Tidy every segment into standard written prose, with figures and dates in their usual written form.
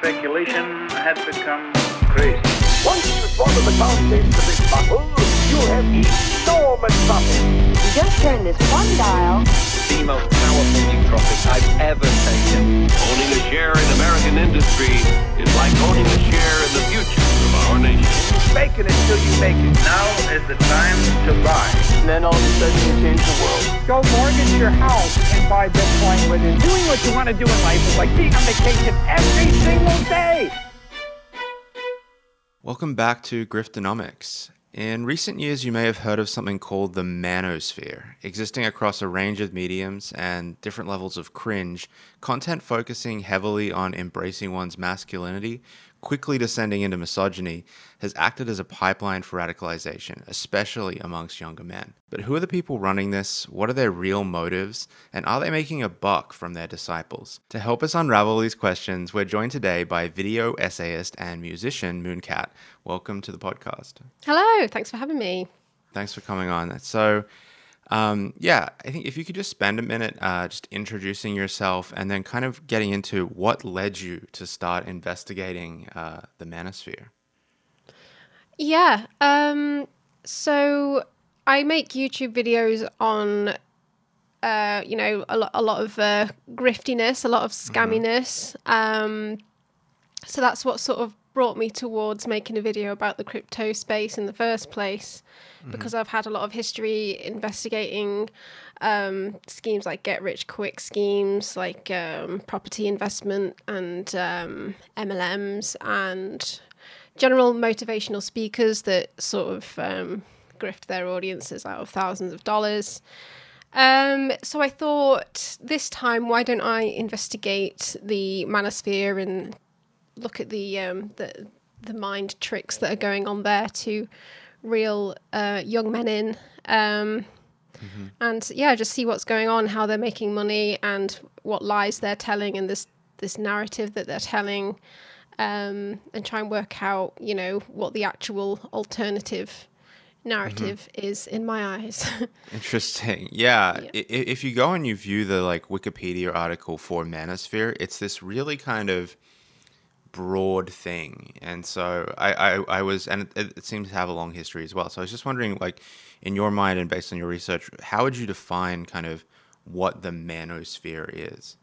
speculation had become crazy. Once you swallow the contents of this bottle, you have enormous profit. You just turn this one dial. The most powerful nootropic I've ever taken. Owning a share in American industry is like owning a share in the future of our nation. Fake it until you make it. Now is the time to buy. And then all of a sudden you change the world. Go mortgage your house and buy Bitcoin with it. Doing what you want to do in life is like being on vacation every single day. Welcome back to Griftonomics. In recent years, you may have heard of something called the manosphere, existing across a range of mediums and different levels of cringe, content focusing heavily on embracing one's masculinity, quickly descending into misogyny, has acted as a pipeline for radicalization, especially amongst younger men. But who are the people running this? What are their real motives? And are they making a buck from their disciples? To help us unravel these questions, we're joined today by video essayist and musician Mooncat. Welcome to the podcast. Hello, thanks for having me. Thanks for coming on. So, I think if you could just spend a minute just introducing yourself and then kind of getting into what led you to start investigating the manosphere. Yeah, so I make YouTube videos on, a lot of griftiness, a lot of scamminess. So that's what sort of brought me towards making a video about the crypto space in the first place, because I've had a lot of history investigating schemes like get-rich-quick schemes, like property investment and MLMs and general motivational speakers that sort of grift their audiences out of thousands of dollars. So I thought this time, why don't I investigate the manosphere and look at the mind tricks that are going on there to reel young men in, and just see what's going on, how they're making money, and what lies they're telling, and this narrative that they're telling, and try and work out, what the actual alternative narrative is in my eyes. Interesting. Yeah. If you go and you view the Wikipedia article for manosphere, it's this really kind of broad thing, and so I was, and it seems to have a long history as well. So I was just wondering, in your mind and based on your research, how would you define kind of what the manosphere is?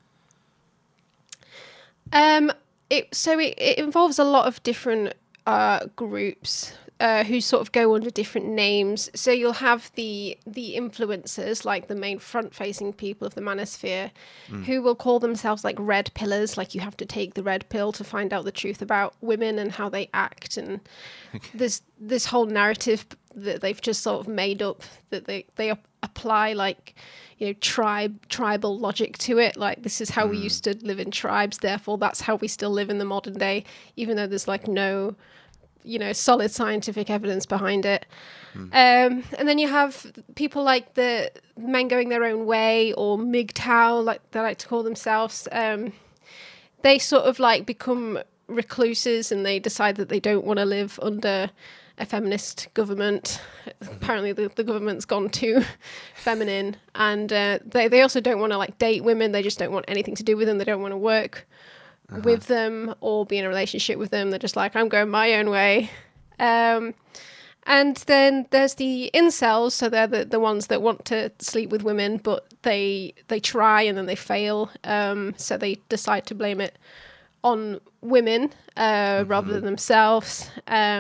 It involves a lot of different groups who sort of go under different names. So you'll have the influencers, like the main front-facing people of the manosphere, who will call themselves like red pillars, like you have to take the red pill to find out the truth about women and how they act. And there's this whole narrative that they've just sort of made up, that they apply tribal logic to it. Like, this is how we used to live in tribes, therefore that's how we still live in the modern day, even though there's no solid scientific evidence behind it. And then you have people like the men going their own way, or MGTOW, like they like to call themselves. They sort of become recluses, and they decide that they don't want to live under a feminist government. Apparently the government's gone too feminine, and they also don't want to date women. They just don't want anything to do with them. They don't want to work with them or be in a relationship with them. They're just like, I'm going my own way. And then there's the incels, so they're the ones that want to sleep with women, but they try and then they fail, so they decide to blame it on women rather than themselves.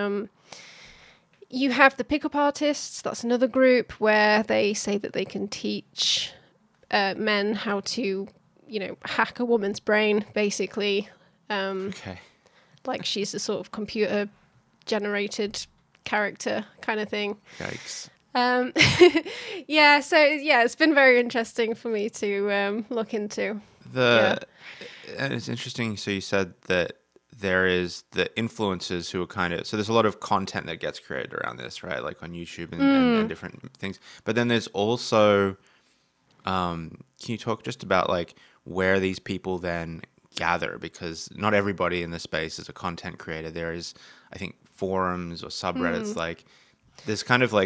You have the pickup artists. That's another group where they say that they can teach men how to hack a woman's brain, basically. Like she's a sort of computer generated character kind of thing. Yikes. It's been very interesting for me to look into. And it's interesting. So you said that there is the influencers who are kind of, so there's a lot of content that gets created around this, right? Like on YouTube and different things. But then there's also, can you talk just about where these people then gather? Because not everybody in the space is a content creator. There is, I think, forums or subreddits. There's kind of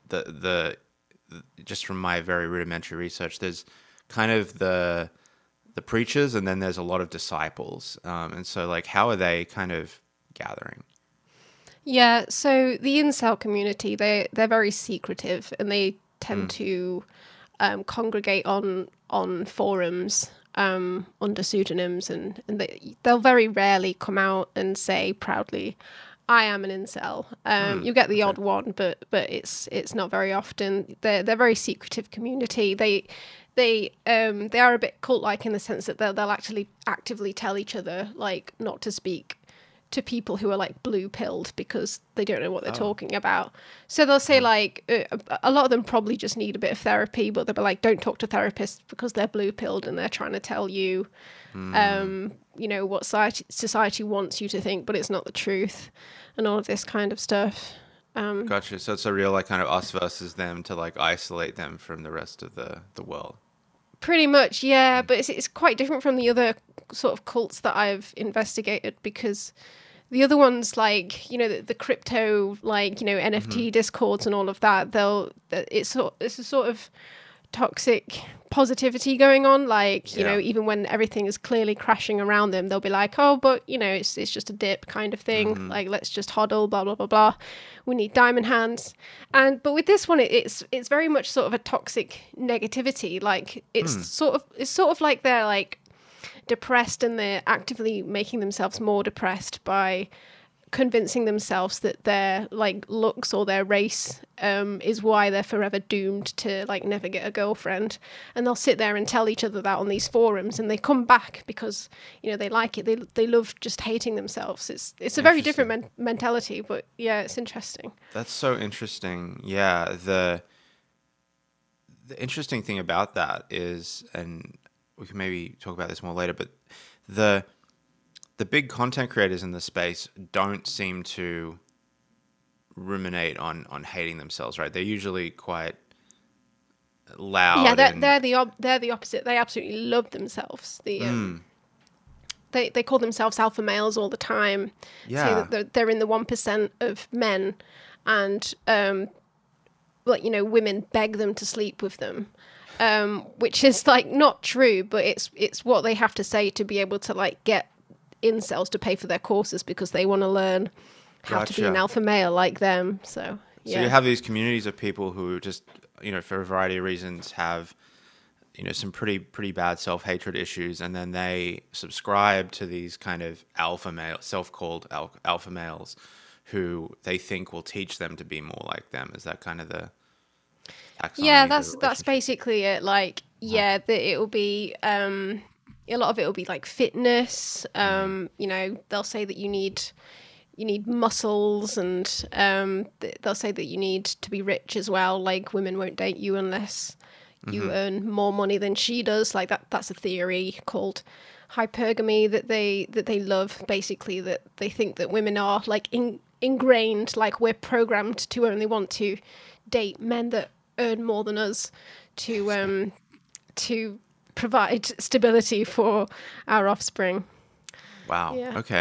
the just from my very rudimentary research, there's kind of the the preachers, and then there's a lot of disciples. And so, like, how are they kind of gathering? Yeah, so the incel community, they're very secretive, and they tend to congregate on forums under pseudonyms, and they'll very rarely come out and say proudly, "I am an incel." You get the odd one, but it's not very often. They're very secretive community. They are a bit cult-like in the sense that they'll actually actively tell each other like not to speak to people who are like blue-pilled because they don't know what they're talking about. So they'll say like a lot of them probably just need a bit of therapy, but they'll be like, don't talk to therapists because they're blue-pilled and they're trying to tell you, you know, what society wants you to think, but it's not the truth, and all of this kind of stuff. Gotcha. So it's a real like kind of us versus them to like isolate them from the rest of the world. Pretty much, yeah, but it's quite different from the other sort of cults that I've investigated, because the other ones, like, you know, the crypto, like, you know, NFT discords and all of that, it's a sort of toxic positivity going on, like, you know, even when everything is clearly crashing around them, they'll be like, oh, but, you know, it's just a dip kind of thing, like, let's just hodl, blah blah blah blah, we need diamond hands. But with this one, it's very much sort of a toxic negativity, like it's sort of like they're like depressed, and they're actively making themselves more depressed by convincing themselves that their like looks or their race is why they're forever doomed to like never get a girlfriend, and they'll sit there and tell each other that on these forums, and they come back because, you know, they like it, they love just hating themselves. It's a very different mentality, but yeah, it's interesting. That's so interesting. Yeah, the interesting thing about that is, and we can maybe talk about this more later, but the big content creators in the space don't seem to ruminate on hating themselves, right? They're usually quite loud. Yeah, they're the opposite. They absolutely love themselves. They call themselves alpha males all the time. Yeah, say that they're in the 1% of men, and like, you know, women beg them to sleep with them. Which is like not true, but it's what they have to say to be able to like get incels to pay for their courses, because they want to learn how to be an alpha male like them. So you have these communities of people who just, you know, for a variety of reasons have, you know, some pretty bad self-hatred issues, and then they subscribe to these kind of alpha male, self-called alpha males, who they think will teach them to be more like them. Is that kind of the taxonomy? Yeah, that's basically it. Like, yeah, it will be a lot of it will be like fitness. You know, they'll say that you need muscles, and they'll say that you need to be rich as well. Like, women won't date you unless you earn more money than she does. Like that's a theory called hypergamy that they love. Basically, that they think that women are like ingrained, like we're programmed to only want to date men that earn more than us to provide stability for our offspring. Wow. Yeah. Okay.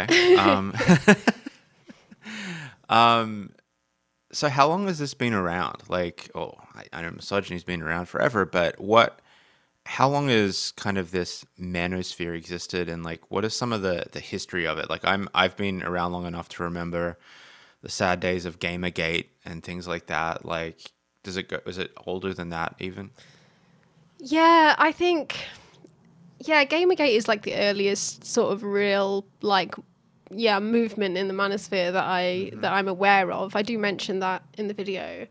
So how long has this been around? Like, I know misogyny's been around forever, but how long has kind of this manosphere existed, and like, what is some of the history of it? Like, I've been around long enough to remember the sad days of Gamergate and things like that. Like, is it older than that even? Yeah, I think, Gamergate is like the earliest sort of real like, movement in the manosphere that I'm aware of. I do mention that in the video.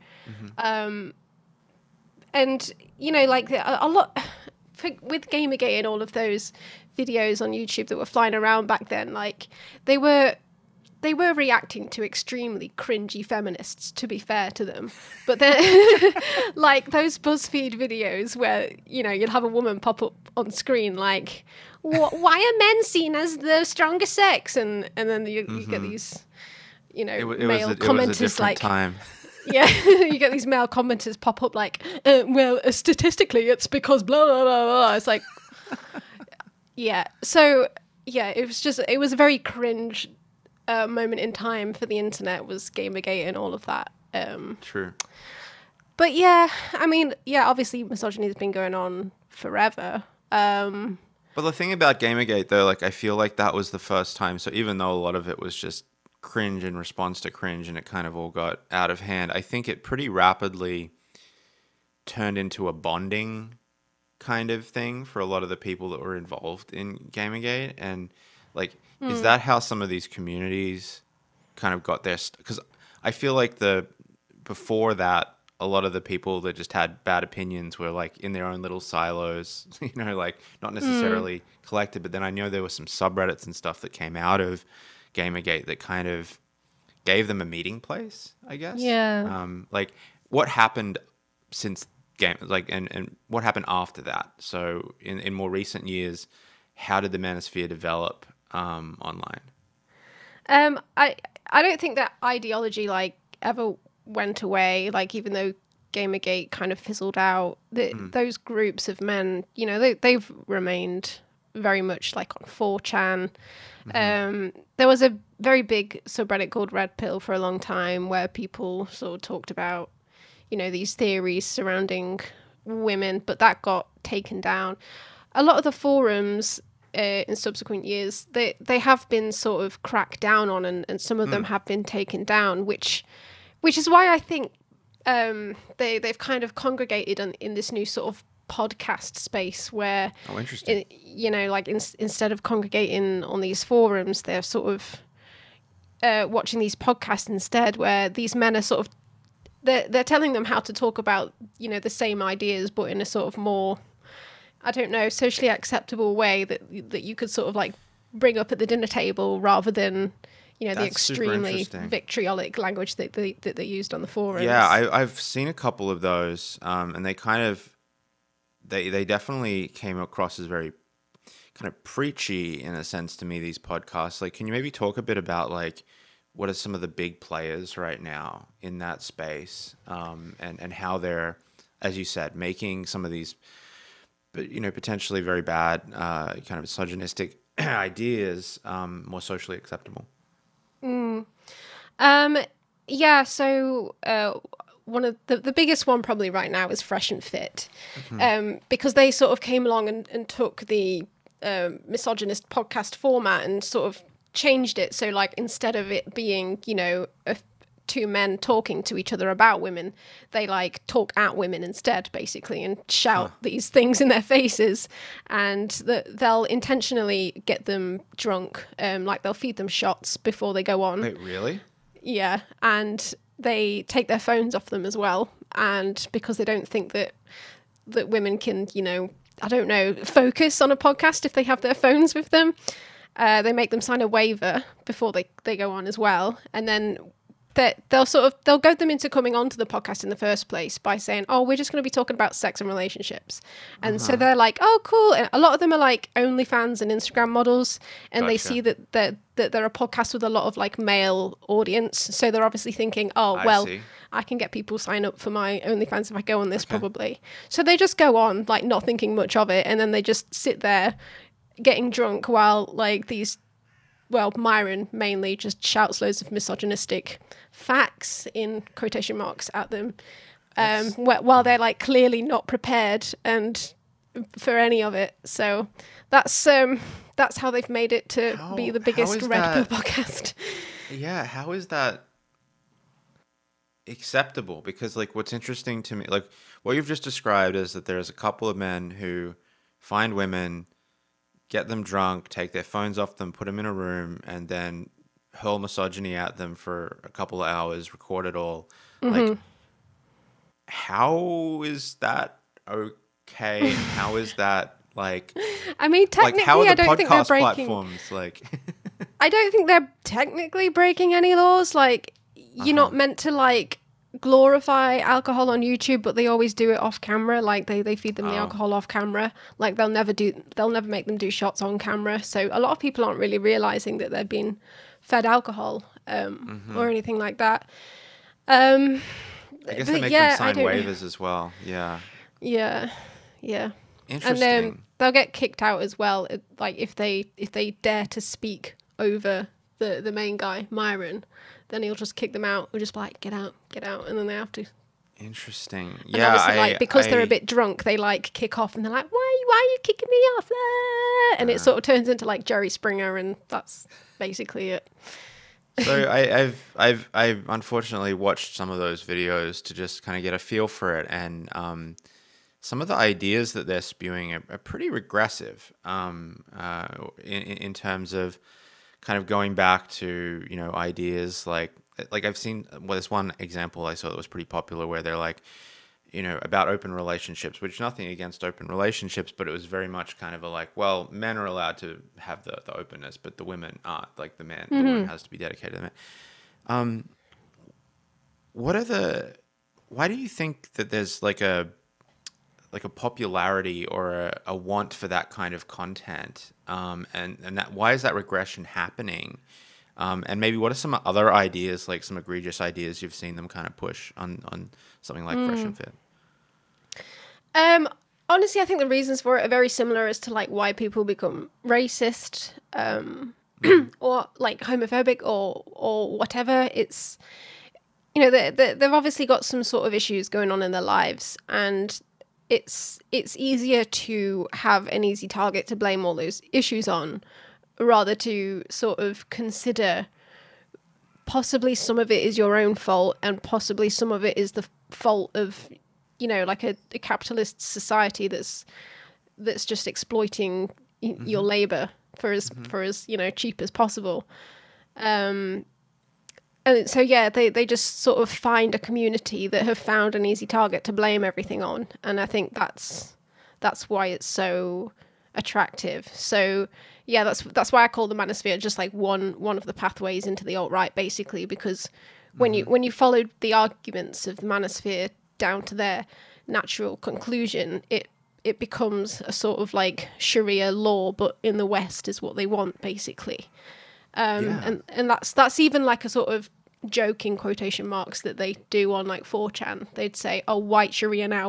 And, you know, like a lot with Gamergate and all of those videos on YouTube that were flying around back then, like they were reacting to extremely cringy feminists, to be fair to them. But then, like those BuzzFeed videos where, you know, you'll have a woman pop up on screen like, why are men seen as the stronger sex? And then you get these, you know, male commenters like, time. Yeah, you get these male commenters pop up like, well, statistically, it's because blah, blah, blah, blah. It's like, yeah. So, yeah, it was a very cringe moment in time for the internet, was Gamergate and all of that. True. But yeah, I mean, yeah, obviously misogyny has been going on forever. But the thing about Gamergate, though, like I feel like that was the first time. So even though a lot of it was just cringe in response to cringe, and it kind of all got out of hand, I think it pretty rapidly turned into a bonding kind of thing for a lot of the people that were involved in Gamergate. And like, is that how some of these communities kind of got their? Because I feel like before that, a lot of the people that just had bad opinions were like in their own little silos, like not necessarily collected. But then I know there were some subreddits and stuff that came out of Gamergate that kind of gave them a meeting place, I guess. Yeah. Like what happened since and what happened after that? So in more recent years, how did the manosphere develop online? I don't think that ideology like ever went away. Like even though Gamergate kind of fizzled out, those groups of men, they've remained very much like on 4chan. There was a very big subreddit called Red Pill for a long time where people sort of talked about, these theories surrounding women, but that got taken down. A lot of the forums in subsequent years, they have been sort of cracked down on, and some of them have been taken down, which is why I think they've kind of congregated in this new sort of podcast space where, interesting. Instead of congregating on these forums, they're sort of watching these podcasts instead, where these men are sort of they're telling them how to talk about the same ideas, but in a sort of more, I don't know, socially acceptable way that you could sort of like bring up at the dinner table, rather than the extremely vitriolic language that they used on the forums. Yeah, I've seen a couple of those, and they kind of they definitely came across as very kind of preachy in a sense to me, these podcasts. Like, can you maybe talk a bit about like what are some of the big players right now in that space, and how they're, as you said, making some of these, potentially very bad, kind of misogynistic ideas more socially acceptable? Yeah. So one of the biggest one probably right now is Fresh and Fit, because they sort of came along and took the misogynist podcast format and sort of changed it. So like instead of it being, two men talking to each other about women, they like talk at women instead, basically, and shout these things in their faces, and they'll intentionally get them drunk. Like they'll feed them shots before they go on. Wait, really? Yeah, and they take their phones off them as well, and because they don't think that women can, I don't know, focus on a podcast if they have their phones with them, they make them sign a waiver before they go on as well, and then they'll goad them into coming onto the podcast in the first place by saying, "Oh, we're just going to be talking about sex and relationships," and so they're like, "Oh, cool." And a lot of them are like OnlyFans and Instagram models, and they see that they're a podcast with a lot of like male audience, so they're obviously thinking, "Oh, well, I can get people sign up for my OnlyFans if I go on this, probably." So they just go on, like not thinking much of it, and then they just sit there getting drunk while like Myron mainly just shouts loads of misogynistic facts in quotation marks at them, while they're like clearly not prepared and for any of it. So that's how they've made it to be the biggest Red Pill podcast. Yeah, how is that acceptable? Because like what's interesting to me, like what you've just described is that there's a couple of men who find women, get them drunk, take their phones off them, put them in a room, and then hurl misogyny at them for a couple of hours, record it all. Like, how is that okay? How is that like? I mean, technically, like, how are the I don't think they're breaking. Platforms like? I don't think they're technically breaking any laws. Like, you're not meant to like glorify alcohol on YouTube, but they always do it off camera. Like they feed them the alcohol off camera. Like they'll never make them do shots on camera. So a lot of people aren't really realizing that they're being fed alcohol or anything like that. I guess they make them sign waivers as well. Yeah. Interesting. And they'll get kicked out as well. Like if they dare to speak over the main guy, Myron, then he'll just kick them out. He'll just be like, get out, and then they have to. Interesting. And obviously, because they're a bit drunk, they like kick off, and they're like, why are you kicking me off? and it sort of turns into like Jerry Springer, and that's basically it. So I've unfortunately watched some of those videos to just kind of get a feel for it, and some of the ideas that they're spewing are pretty regressive in terms of kind of going back to, you know, ideas like I've seen, well, there's one example I saw that was pretty popular where they're like, you know, about open relationships, which nothing against open relationships, but it was very much kind of a like, well, men are allowed to have the openness, but the women aren't. Like the woman has to be dedicated to the man. Why do you think that there's like a popularity or a want for that kind of content? And that, why is that regression happening? And maybe what are some other ideas, like some egregious ideas you've seen them kind of push on something like Fresh and Fit? Honestly, I think the reasons for it are very similar as to like why people become racist, or like homophobic or whatever. It's, you know, they've obviously got some sort of issues going on in their lives, and it's easier to have an easy target to blame all those issues on, rather to sort of consider possibly some of it is your own fault and possibly some of it is the fault of, you know, like a capitalist society that's just exploiting your labor for as you know, cheap as possible. And so yeah, they just sort of find a community that have found an easy target to blame everything on, and I think that's why it's so attractive. So yeah, that's why I call the manosphere just like one of the pathways into the alt-right, basically, because when you followed the arguments of the manosphere down to their natural conclusion, it becomes a sort of like Sharia law, but in the West is what they want, basically. And that's even like a sort of joke in quotation marks that they do on like 4chan. They'd say, oh, white Sharia now,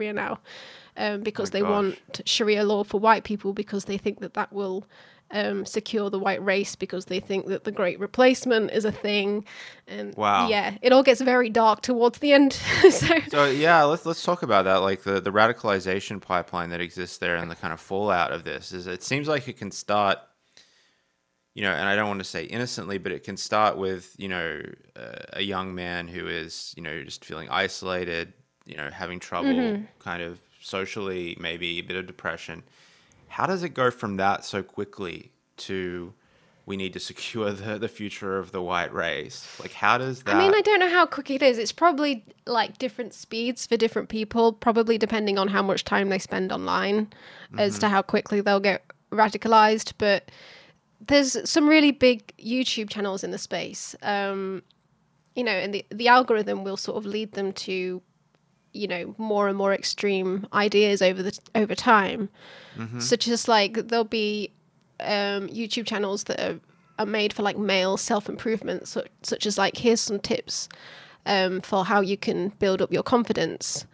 because they want Sharia law for white people, because they think that will secure the white race, because they think that the Great Replacement is a thing. And wow, yeah, it all gets very dark towards the end. so yeah, let's talk about that, like the radicalization pipeline that exists there and the kind of fallout of this. Is it seems like it can start, you know, and I don't want to say innocently, but it can start with, you know, a young man who is, you know, just feeling isolated, you know, having trouble kind of socially, maybe a bit of depression. How does it go from that so quickly to we need to secure the future of the white race? Like, how does that... I mean, I don't know how quick it is. It's probably like different speeds for different people, probably depending on how much time they spend online as to how quickly they'll get radicalized. But there's some really big YouTube channels in the space, you know, and the algorithm will sort of lead them to, you know, more and more extreme ideas over time. Such as like there'll be YouTube channels that are made for like male self-improvement, such as like, here's some tips for how you can build up your confidence,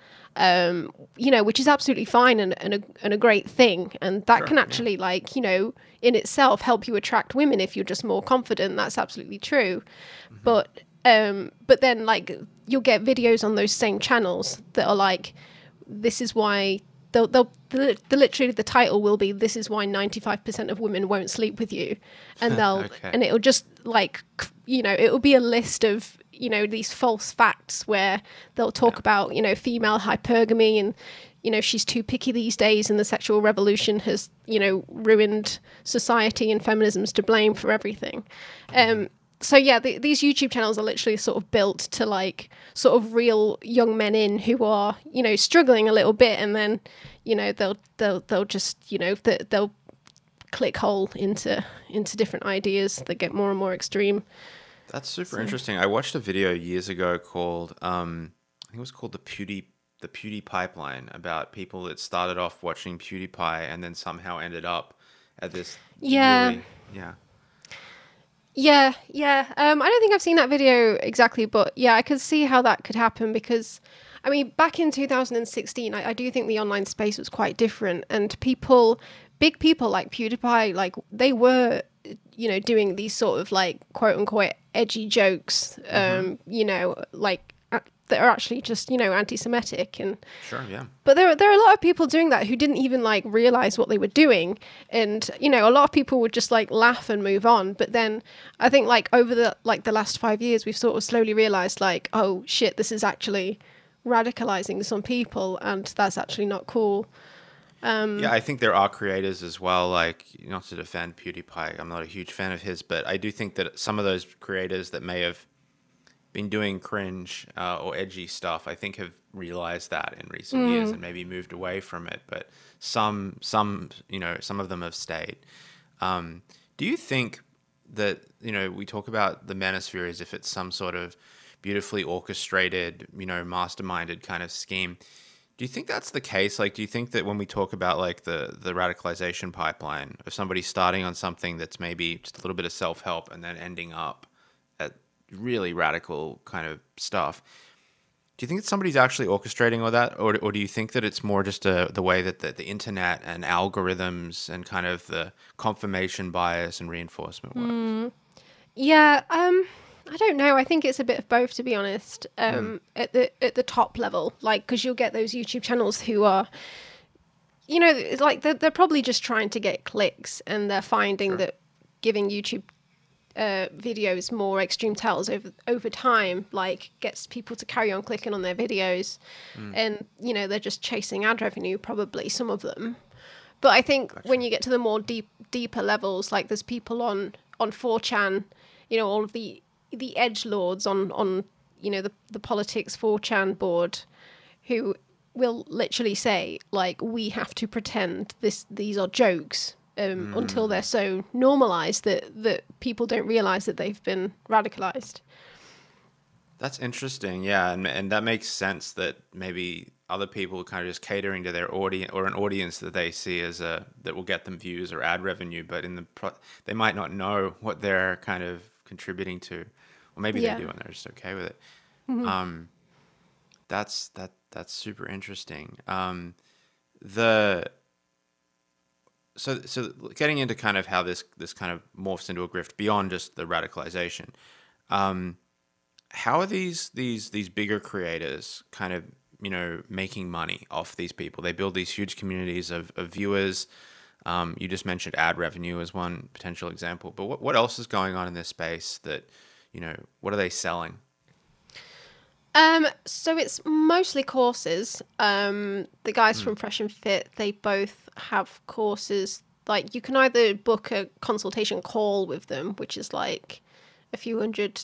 you know, which is absolutely fine and a great thing, and that can actually like, you know, in itself help you attract women if you're just more confident. That's absolutely true. But then like you'll get videos on those same channels that are like, this is why literally the title will be, this is why 95% of women won't sleep with you, and they'll and it'll just like, you know, it'll be a list of, you know, these false facts where they'll talk about, you know, female hypergamy, and, you know, she's too picky these days, and the sexual revolution has, you know, ruined society, and feminism's to blame for everything. So yeah, these YouTube channels are literally sort of built to like sort of reel young men in who are, you know, struggling a little bit, and then, you know, they'll just, you know, they'll click hole into different ideas that get more and more extreme. That's super interesting. I watched a video years ago called I think it was called the Pewdie Pipeline, about people that started off watching PewDiePie and then somehow ended up at this really, Yeah. I don't think I've seen that video exactly, but yeah, I could see how that could happen, because, I mean, back in 2016, I do think the online space was quite different, and big people like PewDiePie, like they were, you know, doing these sort of like quote unquote edgy jokes, you know, like that are actually just, you know, anti-Semitic. And Sure, yeah. but there are a lot of people doing that who didn't even like realize what they were doing, and you know, a lot of people would just like laugh and move on. But then I think like over the last 5 years, we've sort of slowly realized like, oh shit, this is actually radicalizing some people, and that's actually not cool. Yeah, I think there are creators as well, like, not to defend PewDiePie, I'm not a huge fan of his, but I do think that some of those creators that may have been doing cringe or edgy stuff, I think have realized that in recent years and maybe moved away from it, but some you know, some of them have stayed. Do you think that, you know, we talk about the manosphere as if it's some sort of beautifully orchestrated, you know, masterminded kind of scheme? Do you think that's the case? Like, do you think that when we talk about like the radicalization pipeline of somebody starting on something that's maybe just a little bit of self-help and then ending up at really radical kind of stuff, do you think that somebody's actually orchestrating all that? Or do you think that it's more just the way that the internet and algorithms and kind of the confirmation bias and reinforcement works? Yeah, I don't know. I think it's a bit of both, to be honest. At the top level, like, because you'll get those YouTube channels who are, you know, it's like they're probably just trying to get clicks, and they're finding that giving YouTube videos more extreme tells over time, like, gets people to carry on clicking on their videos, and you know, they're just chasing ad revenue, probably some of them. But I think when you get to the more deeper levels, like there's people on 4chan, you know, all of the edgelords on you know, the politics 4chan board, who will literally say like, we have to pretend these are jokes until they're so normalized that people don't realize that they've been radicalized. That's interesting, yeah, and that makes sense that maybe other people are kind of just catering to their audience or an audience that they see as that will get them views or ad revenue, but they might not know what they're kind of contributing to, or maybe they do and they're just okay with it. That's super interesting. So getting into kind of how this kind of morphs into a grift beyond just the radicalization, how are these bigger creators kind of, you know, making money off these people? They build these huge communities of viewers. You just mentioned ad revenue as one potential example, but what else is going on in this space that, you know, what are they selling? So it's mostly courses. The guys from Fresh and Fit, they both have courses. Like, you can either book a consultation call with them, which is like a few $100.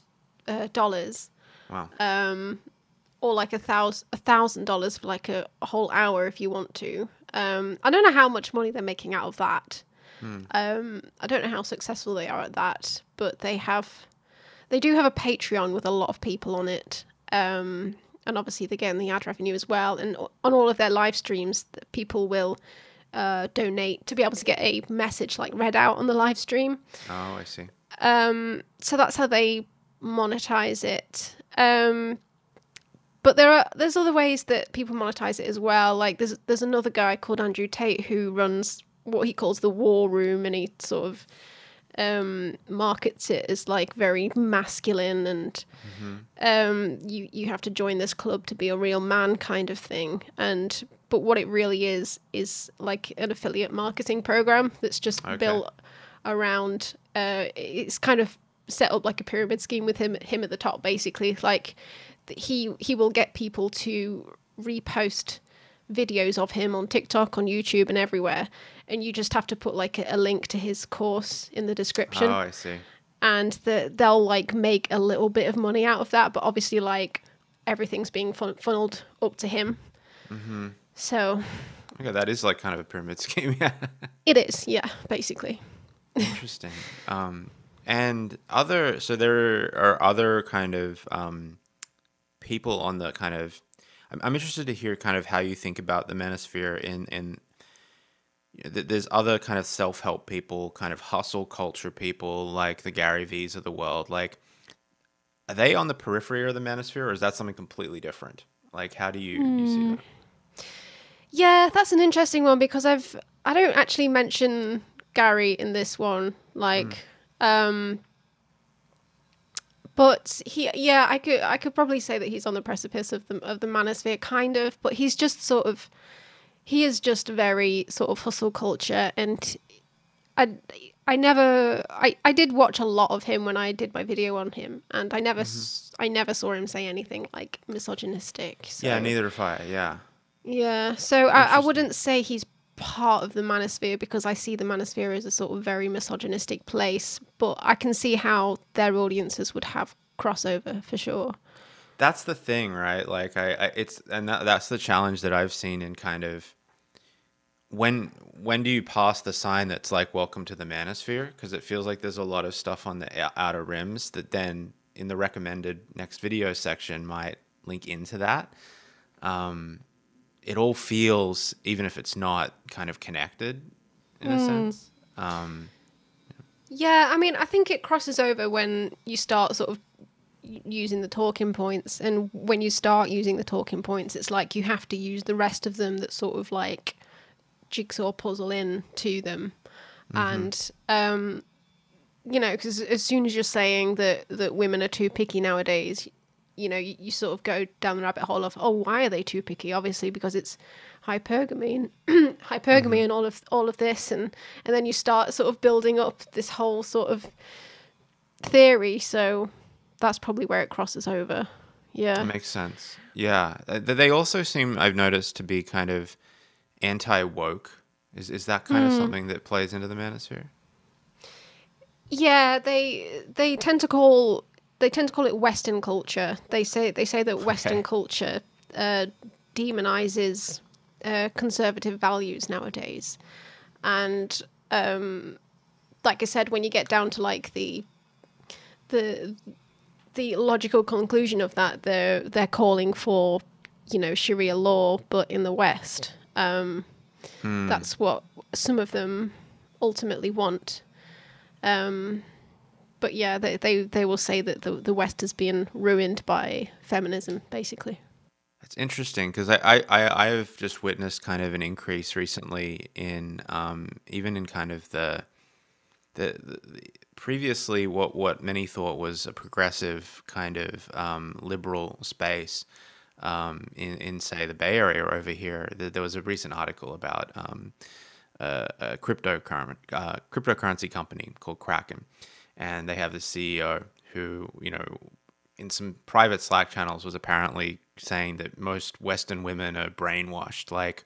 Wow. Or like $1,000 for like a whole hour if you want to. I don't know how much money they're making out of that. I don't know how successful they are at that, but they do have a Patreon with a lot of people on it. And obviously they're getting the ad revenue as well. And on all of their live streams, people will donate to be able to get a message like read out on the live stream. Oh, I see. So that's how they monetize it. But there's other ways that people monetize it as well. Like there's another guy called Andrew Tate who runs what he calls the War Room, and he sort of markets it as like very masculine and you have to join this club to be a real man kind of thing. But what it really is like an affiliate marketing program that's just built around. It's kind of set up like a pyramid scheme with him at the top, basically. Like he will get people to repost videos of him on TikTok, on YouTube, and everywhere, and you just have to put like a link to his course in the description. Oh, I see. And they'll like make a little bit of money out of that, but obviously like everything's being funneled up to him. So okay, that is like kind of a pyramid scheme. Yeah. It is, yeah, basically. Interesting. And so there are other kind of people on the kind of, I'm interested to hear kind of how you think about the manosphere in there's other kind of self-help people, kind of hustle culture people like the Gary V's of the world. Like, are they on the periphery of the manosphere, or is that something completely different? Like, how do you see that? Yeah, that's an interesting one, because I don't actually mention Gary in this one. Like, But I could probably say that he's on the precipice of the manosphere, kind of. But he is just very sort of hustle culture, and I did watch a lot of him when I did my video on him, and I never saw him say anything like misogynistic. So. Yeah, neither have I. Yeah. Yeah, so I wouldn't say he's part of the manosphere, because I see the manosphere as a sort of very misogynistic place, but I can see how their audiences would have crossover for sure. That's the thing, right? Like that's the challenge that I've seen in kind of when do you pass the sign that's like welcome to the manosphere? Because it feels like there's a lot of stuff on the outer rims that then in the recommended next video section might link into that. It all feels, even if it's not, kind of connected in a sense. Yeah, I mean, I think it crosses over when you start sort of using the talking points, and when you start using the talking points, it's like you have to use the rest of them that sort of like jigsaw puzzle in to them. And because as soon as you're saying that women are too picky nowadays, you sort of go down the rabbit hole of, oh, why are they too picky? Obviously because it's hypergamy and all of this, and then you start sort of building up this whole sort of theory. So that's probably where it crosses over. Yeah, that makes sense. Yeah, they also seem, I've noticed, to be kind of anti-woke. Is that kind of something that plays into the manosphere? Yeah, they tend to call it Western culture. They say that Western culture demonizes conservative values nowadays, and like I said, when you get down to like the logical conclusion of that, they're calling for Sharia law, but in the West. That's what some of them ultimately want. But yeah, they will say that the West has been ruined by feminism, basically. It's interesting because I have just witnessed kind of an increase recently in even in kind of the previously what many thought was a progressive kind of liberal space in say the Bay Area or over here. There was a recent article about a cryptocurrency company called Kraken. And they have the CEO who, in some private Slack channels was apparently saying that most Western women are brainwashed. Like,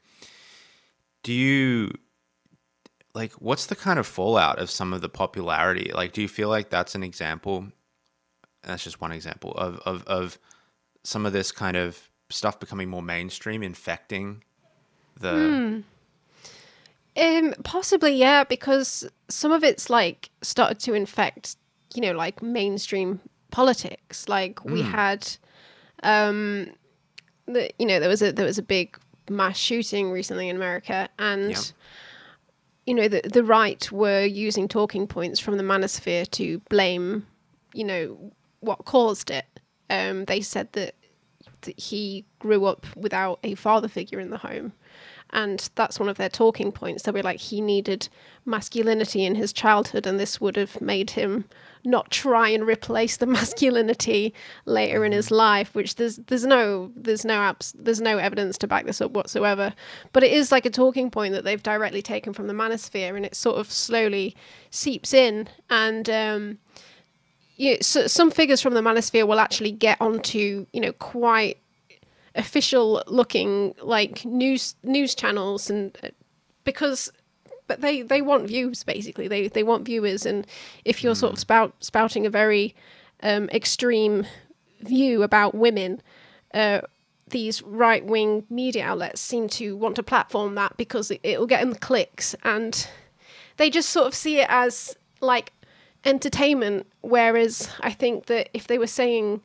what's the kind of fallout of some of the popularity? Like, do you feel like that's an example? And that's just one example of some of this kind of stuff becoming more mainstream, infecting the... Possibly, yeah, because some of it's like started to infect, like mainstream politics. Like we had, there was a big mass shooting recently in America, and the right were using talking points from the manosphere to blame, what caused it. They said that he grew up without a father figure in the home. And that's one of their talking points. They were like, he needed masculinity in his childhood, and this would have made him not try and replace the masculinity later in his life. Which there's no evidence to back this up whatsoever. But it is like a talking point that they've directly taken from the manosphere, and it sort of slowly seeps in. And so some figures from the manosphere will actually get onto quite official looking like news channels, and but they want views, basically. They want viewers, and if you're sort of spouting a very extreme view about women, these right-wing media outlets seem to want to platform that because it'll get them clicks, and they just sort of see it as like entertainment. Whereas I think that if they were saying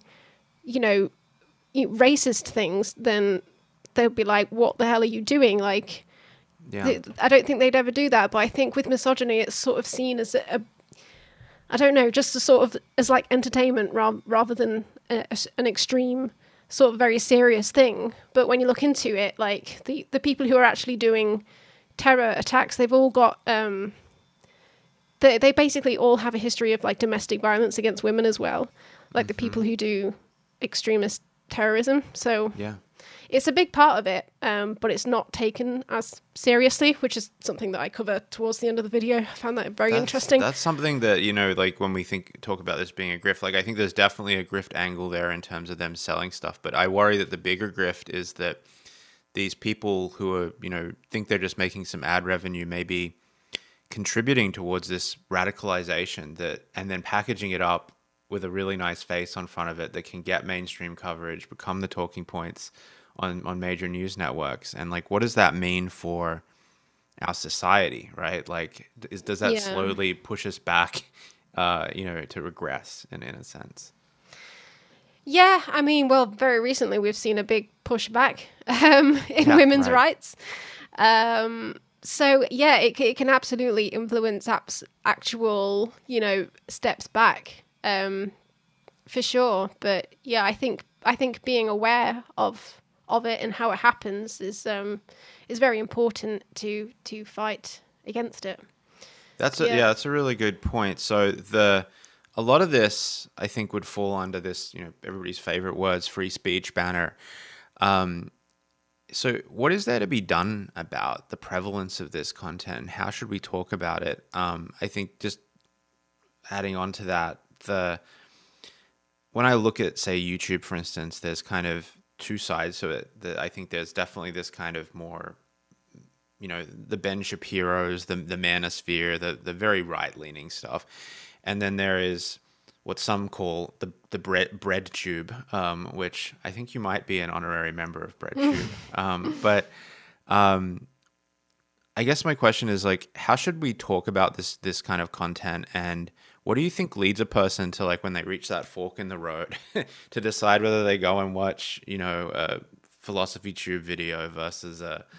racist things, then they'll be like, what the hell are you doing? Like, I don't think they'd ever do that. But I think with misogyny, it's sort of seen as I don't know, just as like entertainment rather than an extreme sort of very serious thing. But when you look into it, like the people who are actually doing terror attacks, they've all got they basically all have a history of like domestic violence against women as well. like the people who do extremist terrorism. So Yeah. it's a big part of it, but it's not taken as seriously, which is something that I cover towards the end of the video. I found that very interesting. That's something that, like when we talk about this being a grift, like I think there's definitely a grift angle there in terms of them selling stuff. But I worry that the bigger grift is that these people who are, think they're just making some ad revenue, maybe contributing towards this radicalization and then packaging it up with a really nice face on front of it that can get mainstream coverage, become the talking points on major news networks. And like, what does that mean for our society, right? Like, does that slowly push us back, to regress in a sense? Yeah, I mean, well, very recently we've seen a big pushback in women's rights. So yeah, it can absolutely influence actual, steps back, for sure. But yeah, I think being aware of it and how it happens is very important to fight against it. That's a really good point. So a lot of this, I think, would fall under this, everybody's favorite words, free speech banner. So what is there to be done about the prevalence of this content? How should we talk about it? I think just adding on to that, when I look at, say, YouTube, for instance, there's kind of two sides to it. I think there's definitely this kind of more, the Ben Shapiro's, the manosphere, the very right-leaning stuff. And then there is what some call the bread tube, which I think you might be an honorary member of bread tube. But I guess my question is, like, how should we talk about this kind of content, and what do you think leads a person to, like, when they reach that fork in the road to decide whether they go and watch, a philosophy tube video versus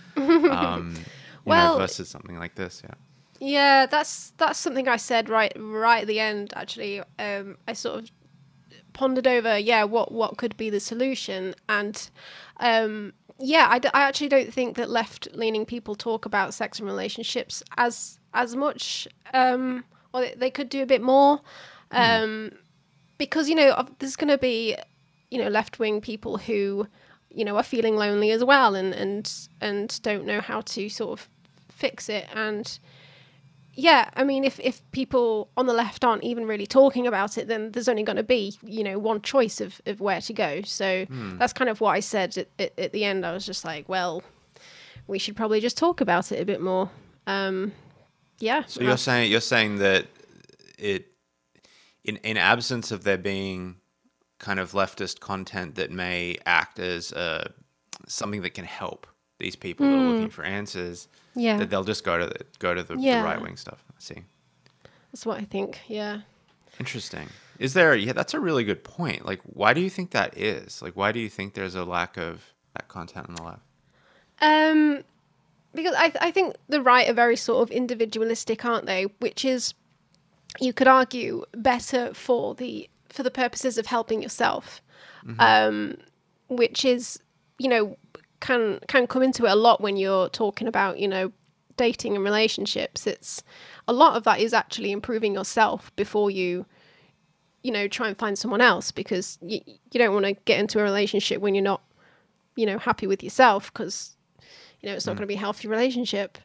versus something like this? Yeah, that's something I said right at the end, actually. I sort of pondered over, what could be the solution, and I actually don't think that left-leaning people talk about sex and relationships as much. Or they could do a bit more, because there's going to be left-wing people who are feeling lonely as well, and don't know how to sort of fix it. And yeah, I mean, if people on the left aren't even really talking about it, then there's only going to be one choice of where to go. So that's kind of what I said at the end. I was just like, well, we should probably just talk about it a bit more. So you're saying that in absence of there being kind of leftist content that may act as something that can help these people that are looking for answers, that they'll just go to the right wing stuff. I see. That's what I think. Yeah. Interesting. Is there? Yeah, that's a really good point. Like, why do you think that is? Like, why do you think there's a lack of that content on the left? Because I think the right are very sort of individualistic, aren't they? Which is, you could argue, better for the purposes of helping yourself, which is, can come into it a lot when you're talking about, dating and relationships. It's a lot of that is actually improving yourself before you, try and find someone else, because you don't want to get into a relationship when you're not, happy with yourself, because it's not going to be a healthy relationship.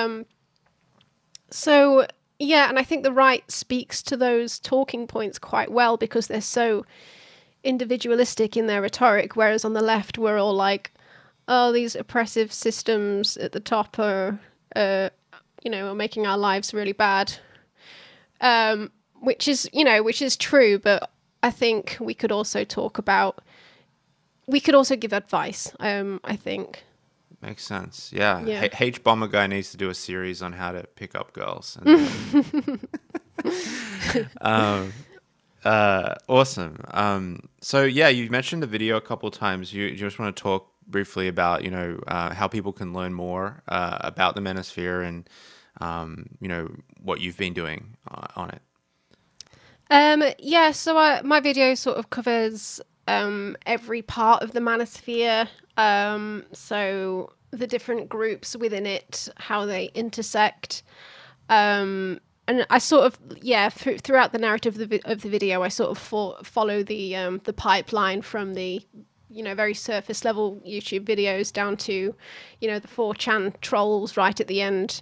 So, yeah, and I think the right speaks to those talking points quite well, because they're so individualistic in their rhetoric, whereas on the left, we're all like, oh, these oppressive systems at the top are making our lives really bad. Which is true, but I think we could also give advice, I think. Makes sense. Yeah. H Bomber Guy needs to do a series on how to pick up girls. Awesome. So yeah, you mentioned the video a couple of times. You just want to talk briefly about, how people can learn more about the Manosphere and, what you've been doing on it. So my video sort of covers every part of the Manosphere. So the different groups within it, how they intersect, I sort of throughout the narrative of the video, I sort of follow the pipeline from the very surface level YouTube videos down to the 4chan trolls right at the end.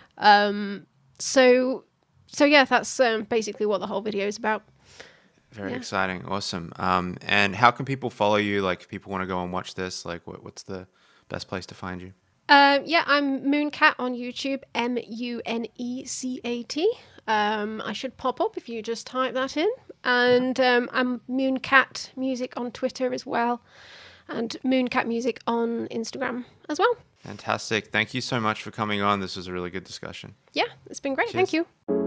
So yeah, that's basically what the whole video is about. Very exciting, awesome. And how can people follow you? Like, if people want to go and watch this, like, what's the best place to find you? I'm Mooncat on YouTube, Munecat. I should pop up if you just type that in. And I'm Mooncat Music on Twitter as well, and Mooncat Music on Instagram as well. Fantastic. Thank you so much for coming on. This was a really good discussion. Yeah, it's been great. Cheers. Thank you.